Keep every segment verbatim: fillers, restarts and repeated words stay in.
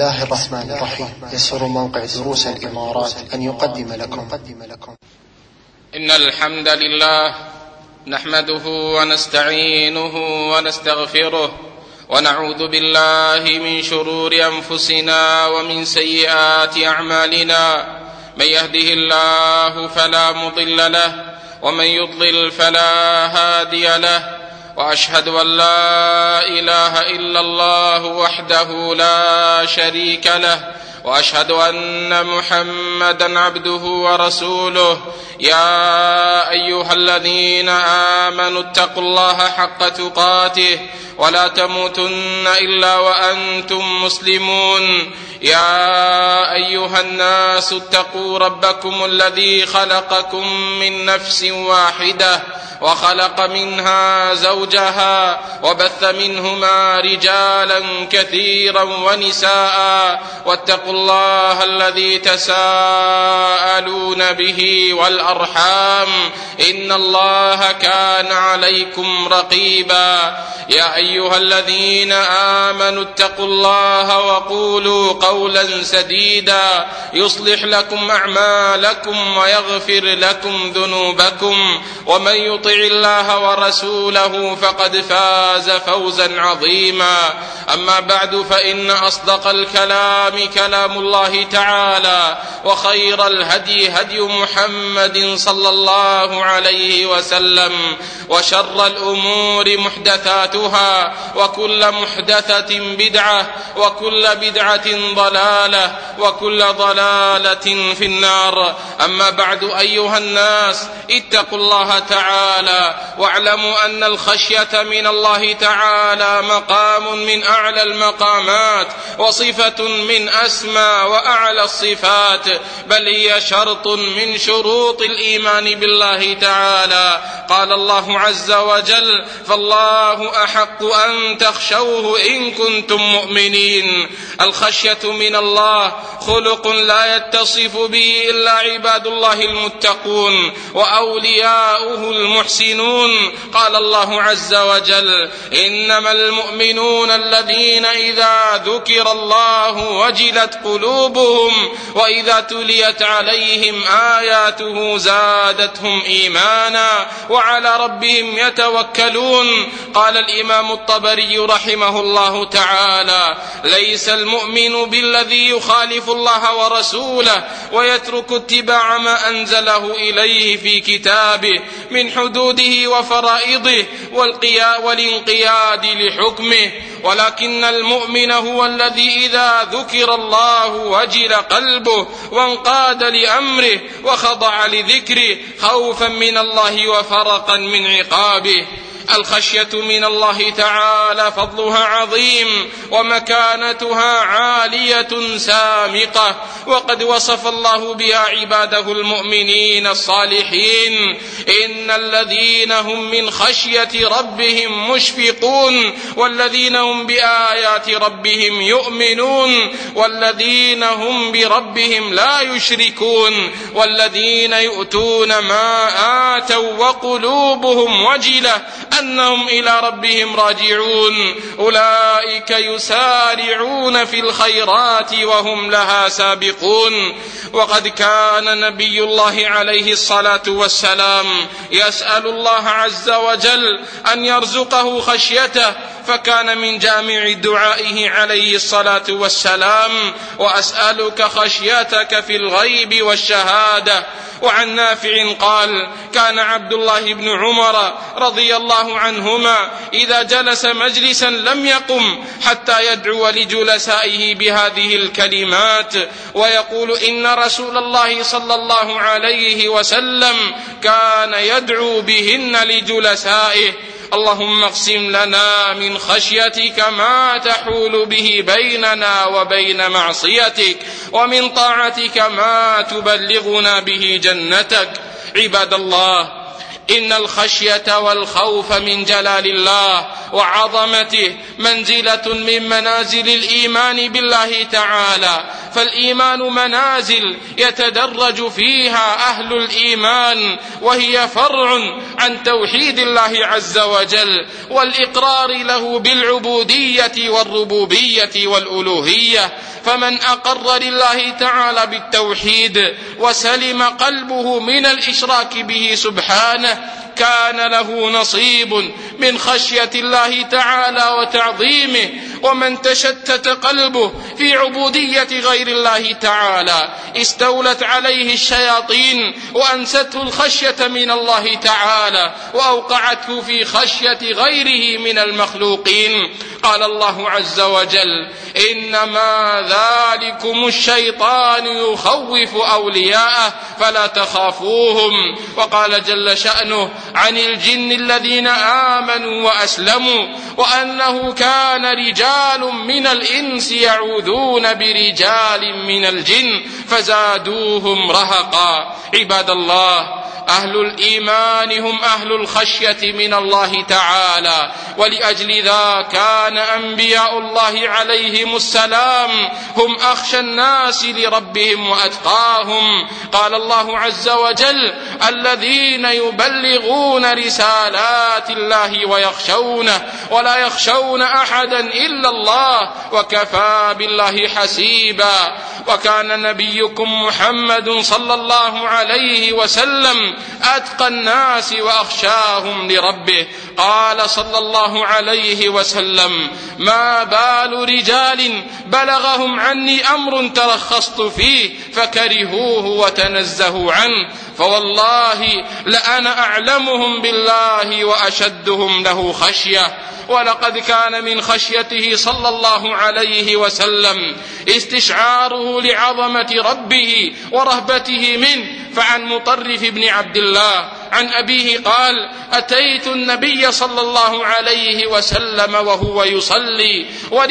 الله الرحمن الرحيم. يسر موقع دروس الإمارات أن يقدم لكم إن الحمد لله نحمده ونستعينه ونستغفره ونعوذ بالله من شرور أنفسنا ومن سيئات أعمالنا. من يهده الله فلا مضل له ومن يضلل فلا هادي له، وأشهد أن لا إله إلا الله وحده لا شريك له، وأشهد أن محمدا عبده ورسوله. يا أيها الذين آمنوا اتقوا الله حق تقاته ولا تموتن إلا وأنتم مسلمون. يا أيها الناس اتقوا ربكم الذي خلقكم من نفس واحدة وخلق منها زوجها وبث منهما رجالا كثيرا ونساء، واتقوا الله الذي تساءلون به والأرحام إن الله كان عليكم رقيبا. يا أيها الذين آمنوا اتقوا الله وقولوا قولا سديدا يصلح لكم أعمالكم ويغفر لكم ذنوبكم، ومن يطع الله ورسوله فقد فاز فوزا عظيما. أما بعد، فإن أصدق الكلام كلام الله تعالى، وخير الهدي هدي محمد صلى الله عليه وسلم، وشر الأمور محدثاتها، وكل محدثة بدعة، وكل بدعة ضلالة، وكل ضلالة في النار. أما بعد، أيها الناس، اتقوا الله تعالى واعلموا أن الخشية من الله تعالى مقام من أعلى المقامات، وصفة من أسمى وأعلى الصفات، بل هي شرط من شروط الإيمان بالله تعالى. قال الله عز وجل: فالله أحق أن تخشوه إن كنتم مؤمنين. الخشية من الله خلق لا يتصف به إلا عباد الله المتقون وأولياؤه المحسنون. قال الله عز وجل: إنما المؤمنون الذين إذا ذكر الله وجلت قلوبهم وإذا تليت عليهم آياته زادتهم إيمانا وعلى ربهم يتوكلون. قال الإمام الطبري رحمه الله تعالى: ليس المؤمن بالذي يخالف الله ورسوله ويترك اتباع ما أنزله إليه في كتابه من حدوده وفرائضه والانقياد لحكمه، ولكن المؤمن هو الذي إذا ذكر الله وجل قلبه وانقاد لأمره وخضع لذكره خوفا من الله وفرقا من عقابه. الخشية من الله تعالى فضلها عظيم ومكانتها عالية سامقة، وقد وصف الله بها عباده المؤمنين الصالحين: إن الذين هم من خشية ربهم مشفقون، والذين هم بآيات ربهم يؤمنون، والذين هم بربهم لا يشركون، والذين يؤتون ما آتوا وقلوبهم وجلة أنهم إلى ربهم راجعون. أولئك يسارعون في الخيرات وهم لها سابقون. وقد كان نبي الله عليه الصلاة والسلام يسأل الله عز وجل أن يرزقه خشيته، فكان من جامع دعائه عليه الصلاة والسلام: وأسألك خشيتك في الغيب والشهادة. وعن نافع قال: كان عبد الله بن عمر رضي الله عنهما إذا جلس مجلسا لم يقم حتى يدعو لجلسائه بهذه الكلمات، ويقول: إن رسول الله صلى الله عليه وسلم كان يدعو بهن لجلسائه: اللهم اقسم لنا من خشيتك ما تحول به بيننا وبين معصيتك، ومن طاعتك ما تبلغنا به جنتك. عباد الله، إن الخشية والخوف من جلال الله وعظمته منزلة من منازل الإيمان بالله تعالى، فالإيمان منازل يتدرج فيها أهل الإيمان، وهي فرع عن توحيد الله عز وجل والإقرار له بالعبودية والربوبية والألوهية. فمن أقر لله تعالى بالتوحيد وسلم قلبه من الإشراك به سبحانه كان له نصيب من خشية الله تعالى وتعظيمه. ومن تشتت قلبه في عبودية غير الله تعالى استولت عليه الشياطين وأنسته الخشية من الله تعالى وأوقعته في خشية غيره من المخلوقين. قال الله عز وجل: إنما ذلكم الشيطان يخوف أولياءه فلا تخافوهم. وقال جل شأنه عن الجن الذين آمنوا وأسلموا وأنه كان رجال من الإنس يعوذون برجال من الجن فزادوهم رهقا. عباد الله، أهل الإيمان هم أهل الخشية من الله تعالى، ولأجل ذا كان أنبياء الله عليهم السلام هم أخشى الناس لربهم وأتقاهم. قال الله عز وجل: الذين يبلغون رسالات الله ويخشونه ولا يخشون أحدا إلا الله وكفى بالله حسيبا. وكان نبيكم محمد صلى الله عليه وسلم أتقى الناس وأخشاهم لربه. قال صلى الله عليه وسلم: ما بال رجال بلغهم عني أمر ترخصت فيه فكرهوه وتنزهوا عنه، فوالله لأنا أعلمهم بالله وأشدهم له خشية. ولقد كان من خشيته صلى الله عليه وسلم استشعاره لعظمة ربه ورهبته منه. فعن مطرف بن عبد الله عن أبيه قال: أتيت النبي صلى الله عليه وسلم وهو يصلي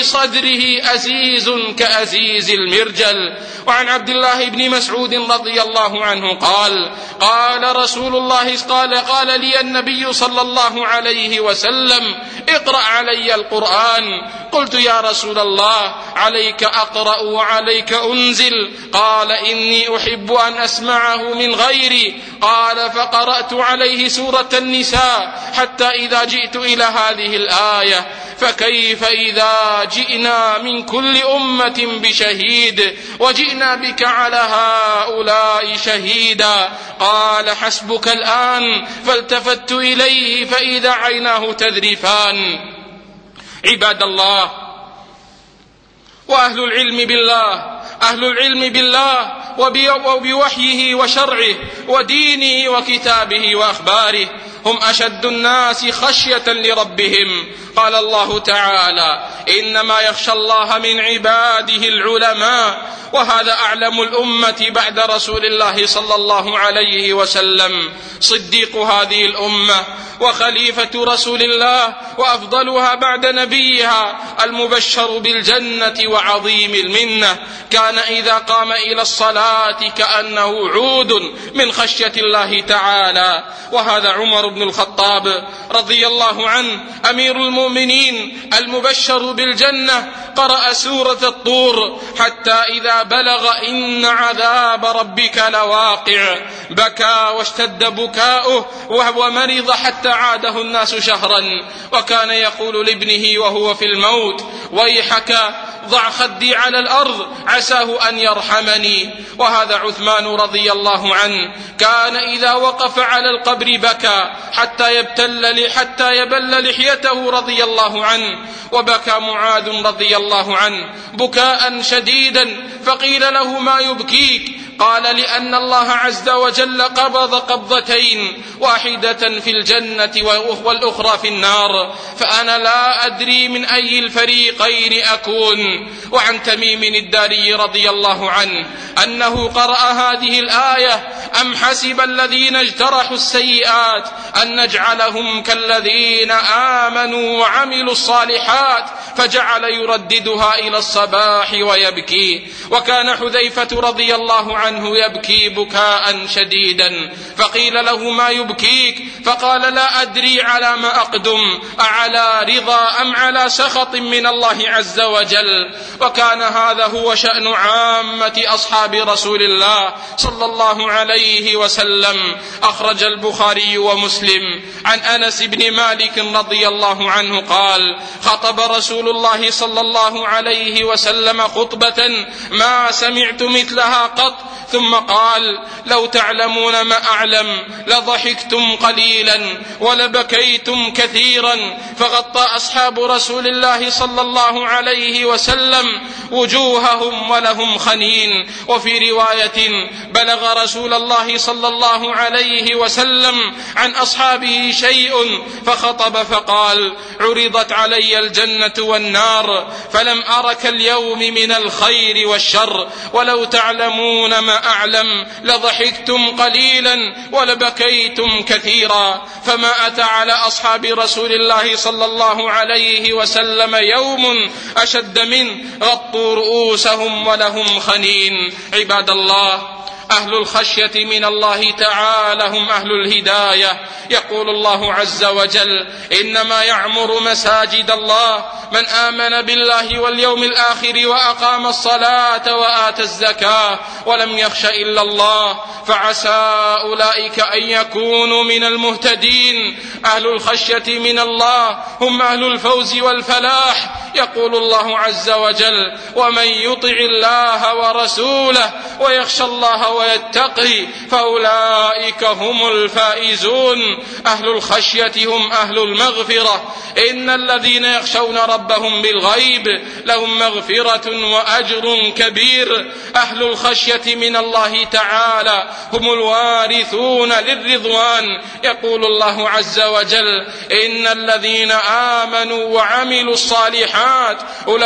ولصدره أزيز كأزيز المرجل. وعن عبد الله بن مسعود رضي الله عنه قال: قال رسول الله قال قال لي النبي صلى الله عليه وسلم: اقرأ علي القرآن. قلت: يا رسول الله، عليك أقرأ وعليك أنزل؟ قال: إني أحب أن أسمعه من غيري. قال: فقرأت عليه سورة النساء حتى إذا جئت إلى هذه الآية: فكيف إذا جئنا من كل أمة بشهيد وجئنا بك على هؤلاء شهيدا. قال: حسبك الآن. فالتفت إليه فإذا عيناه تذرفان. عباد الله، وأهل العلم بالله أهل العلم بالله وبوحيه وشرعه ودينه وكتابه وأخباره هم أشد الناس خشية لربهم. قال الله تعالى: إنما يخشى الله من عباده العلماء. وهذا أعلم الأمة بعد رسول الله صلى الله عليه وسلم، صديق هذه الأمة وخليفة رسول الله وأفضلها بعد نبيها، المبشر بالجنة وعظيم المنة. كان إذا قام إلى الصلاة كأنه عود من خشية الله تعالى. وهذا عمر بن الخطاب رضي الله عنه أمير المؤمنين المبشر بالجنة قرأ سورة الطور حتى إذا بلغ إن عذاب ربك لواقع بكى واشتد بكاؤه وهو مرض حتى عاده الناس شهرا. وكان يقول لابنه وهو في الموت: ويحك ضع خدي على الأرض عساه أن يرحمني. وهذا عثمان رضي الله عنه كان إذا وقف على القبر بكى حتى يبتل حتى يبل لحيته رضي الله عنه. وبكى معاذ رضي الله عنه بكاء شديدا، فقيل له: ما يبكيك؟ قال: لأن الله عز وجل قبض قبضتين، واحدة في الجنة والأخرى في النار، فأنا لا أدري من أي الفريقين أكون. وعن تميم الداري رضي الله عنه أنه قرأ هذه الآية: أم حسب الذين اجترحوا السيئات أن نجعلهم كالذين آمنوا وعملوا الصالحات، فجعل يرددها إلى الصباح ويبكي. وكان حذيفة رضي الله عنه عنه يبكي بكاء شديدا، فقيل له ما يبكيك؟ فقال لا أدري على ما أقدم، أعلى رضا أم على سخط من الله عز وجل. وكان هذا هو شأن عامة أصحاب رسول الله صلى الله عليه وسلم. أخرج البخاري ومسلم عن أنس بن مالك رضي الله عنه قال: خطب رسول الله صلى الله عليه وسلم خطبة ما سمعت مثلها قط، ثم قال: لو تعلمون ما أعلم لضحكتم قليلا ولبكيتم كثيرا. فغطى أصحاب رسول الله صلى الله عليه وسلم وجوههم ولهم خنين. وفي رواية: بلغ رسول الله صلى الله عليه وسلم عن أصحابه شيء فخطب فقال: عرضت علي الجنة والنار فلم أرك اليوم من الخير والشر، ولو تعلمون ما أعلم لضحكتم قليلا ولبكيتم كثيرا. فما أتى على أصحاب رسول الله صلى الله عليه وسلم يوم أشد منه، غطوا رؤوسهم ولهم خنين. عباد الله، أهل الخشية من الله تعالى هم أهل الهداية. يقول الله عز وجل: إنما يعمر مساجد الله من آمن بالله واليوم الآخر وأقام الصلاة وآتى الزكاة ولم يخش إلا الله، فعسى أولئك أن يكونوا من المهتدين. أهل الخشية من الله هم أهل الفوز والفلاح. يقول الله عز وجل: ومن يطع الله ورسوله ويخشى الله ويتقي فأولئك هم الفائزون. أهل الخشية هم أهل المغفرة. إن الذين يخشون ربهم بالغيب لهم مغفرة وأجر كبير. أهل الخشية من الله تعالى هم الوارثون للرضوان. يقول الله عز وجل: إن الذين آمنوا وعملوا الصالحات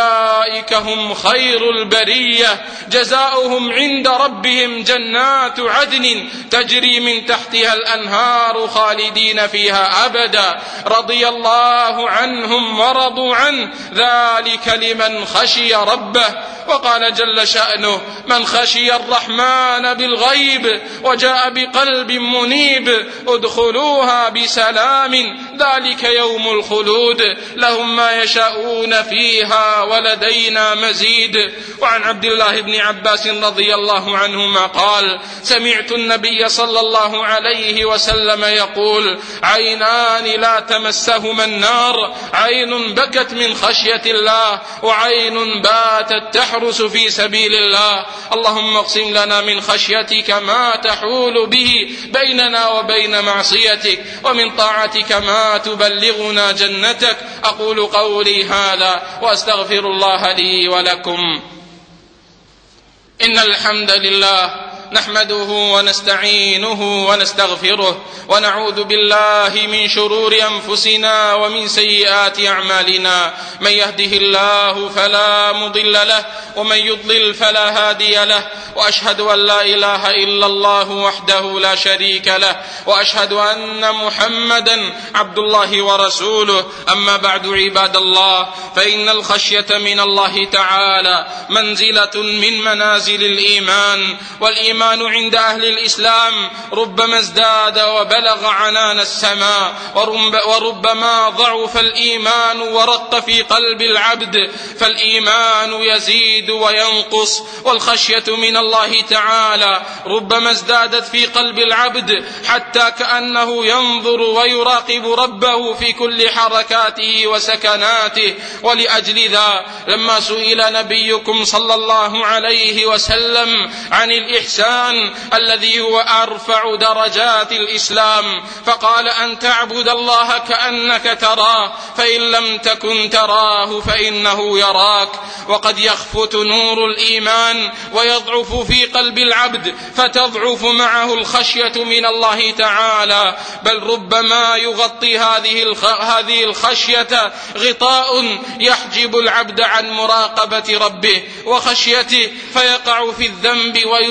أولئك هم خير البرية، جزاؤهم عند ربهم جنات عدن تجري من تحتها الأنهار خالدين فيها أبدا، رضي الله عنهم ورضوا عنه، ذلك لمن خشي ربه. وقال جل شأنه: من خشي الرحمن بالغيب وجاء بقلب منيب ادخلوها بسلام ذلك يوم الخلود لهم ما يشاءون فيها ولدينا مزيد. وعن عبد الله بن عباس رضي الله عنهما قال: سمعت النبي صلى الله عليه وسلم يقول: عينان لا تمسهما النار، عين بكت من خشية الله وعين باتت تحرس في سبيل الله. اللهم اقسم لنا من خشيتك ما تحول به بيننا وبين معصيتك، ومن طاعتك ما تبلغنا جنتك. أقول قولي هذا وأستغفر الله لي ولكم. إن الحمد لله نحمده ونستعينه ونستغفره، ونعوذ بالله من شرور أنفسنا ومن سيئات أعمالنا. من يهده الله فلا مضل له ومن يضلل فلا هادي له، وأشهد أن لا إله إلا الله وحده لا شريك له، وأشهد أن محمدا عبد الله ورسوله. أما بعد، عباد الله، فإن الخشية من الله تعالى منزلة من منازل الإيمان، والإيمان عند أهل الإسلام ربما ازداد وبلغ عنان السماء، وربما ضعف الإيمان ورق في قلب العبد، فالإيمان يزيد وينقص. والخشية من الله تعالى ربما ازدادت في قلب العبد حتى كأنه ينظر ويراقب ربه في كل حركاته وسكناته. ولأجل ذا لما سئل نبيكم صلى الله عليه وسلم عن الإحسان الذي هو أرفع درجات الإسلام، فقال: أن تعبد الله كأنك تراه، فإن لم تكن تراه فإنه يراك. وقد يخفت نور الإيمان ويضعف في قلب العبد، فتضعف معه الخشية من الله تعالى، بل ربما يغطي هذه الخشية غطاء يحجب العبد عن مراقبة ربه وخشيته، فيقع في الذنب ويواقع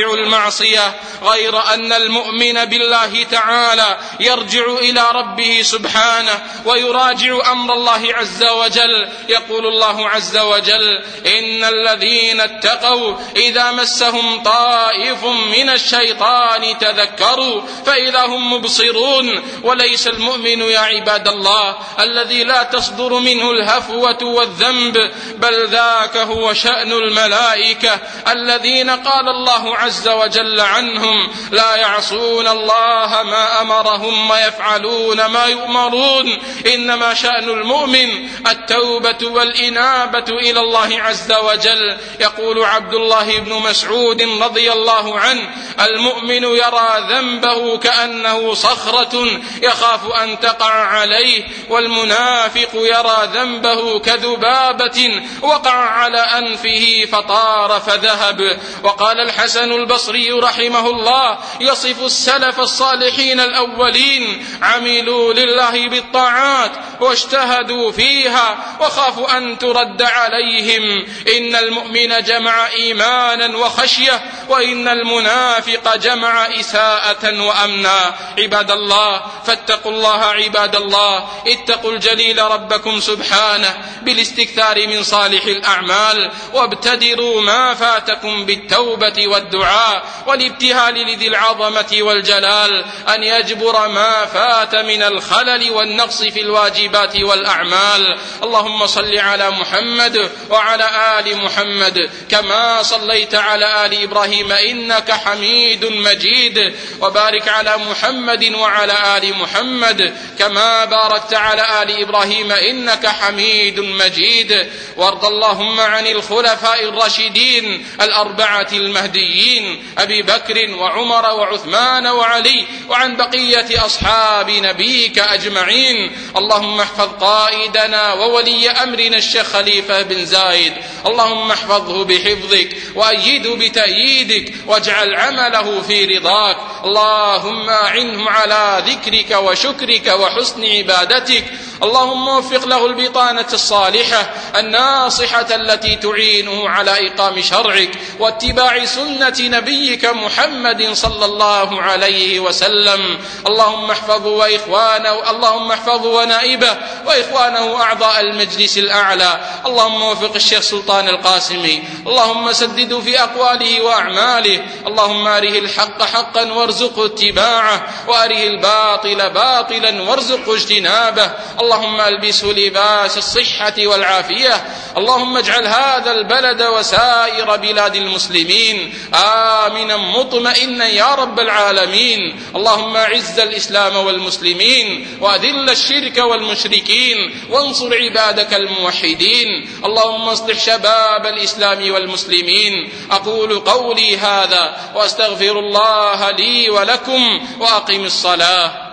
يطيع المعصية، غير أن المؤمن بالله تعالى يرجع إلى ربه سبحانه ويراجع أمر الله عز وجل. يقول الله عز وجل: إن الذين اتقوا إذا مسهم طائف من الشيطان تذكروا فإذا هم مبصرون. وليس المؤمن يا عباد الله الذي لا تصدر منه الهفوة والذنب، بل ذاك هو شأن الملائكة الذين قال الله عز وجل عنهم: لا يعصون الله ما أمرهم ويفعلون ما يؤمرون. إنما شأن المؤمن التوبة والإنابة إلى الله عز وجل. يقول عبد الله بن مسعود رضي الله عنه: المؤمن يرى ذنبه كأنه صخرة يخاف أن تقع عليه، والمنافق يرى ذنبه كذبابة وقع على أنفه فطار فذهب. وقال الحسن البصري رحمه الله يصف السلف الصالحين الأولين: عملوا لله بالطاعات واجتهدوا فيها وخافوا أن ترد عليهم. إن المؤمن جمع إيمانا وخشية، وإن المنافق جمع إساءة وأمنا. عباد الله، فاتقوا الله عباد الله، اتقوا الجليل ربكم سبحانه بالاستكثار من صالح الأعمال، وابتدروا ما فاتكم بالتوبة والدعاء والابتهال لذي العظمة والجلال أن يجبر ما فات من الخلل والنقص في الواجبات والأعمال. اللهم صل على محمد وعلى آل محمد كما صليت على آل إبراهيم إنك حميد مجيد، وبارك على محمد وعلى آل محمد كما باركت على آل إبراهيم إنك حميد مجيد. وارض اللهم عن الخلفاء الراشدين الأربعة المهديين أبي بكر وعمر وعثمان وعلي، وعن بقية أصحاب نبيك أجمعين. اللهم احفظ قائدنا وولي أمرنا الشيخ خليفة بن زايد، اللهم احفظه بحفظك وأيده بتأييدك واجعل عمله في رضاك. اللهم أعنه على ذكرك وشكرك وحسن عبادتك. اللهم وفق له البطانة الصالحة الناصحة التي تعينه على إقام شرعك واتباع سنة نبيك محمد صلى الله عليه وسلم. اللهم احفظه وإخوانه، اللهم احفظه ونائبه وإخوانه أعضاء المجلس الأعلى. اللهم وفق الشيخ سلطان القاسمي، اللهم سدده في أقواله وأعماله. اللهم أره الحق حقا وارزقه اتباعه، وأره الباطل باطلا وارزقه اجتنابه. اللهم ألبسه لباس الصحة والعافية. اللهم اجعل هذا البلد وسائر بلاد المسلمين آمنا مطمئنا يا رب العالمين. اللهم أعز الإسلام والمسلمين وأذل الشرك والمشركين وانصر عبادك الموحدين. اللهم اصلح شباب الإسلام والمسلمين. أقول قولي هذا وأستغفر الله لي ولكم، وأقم الصلاة.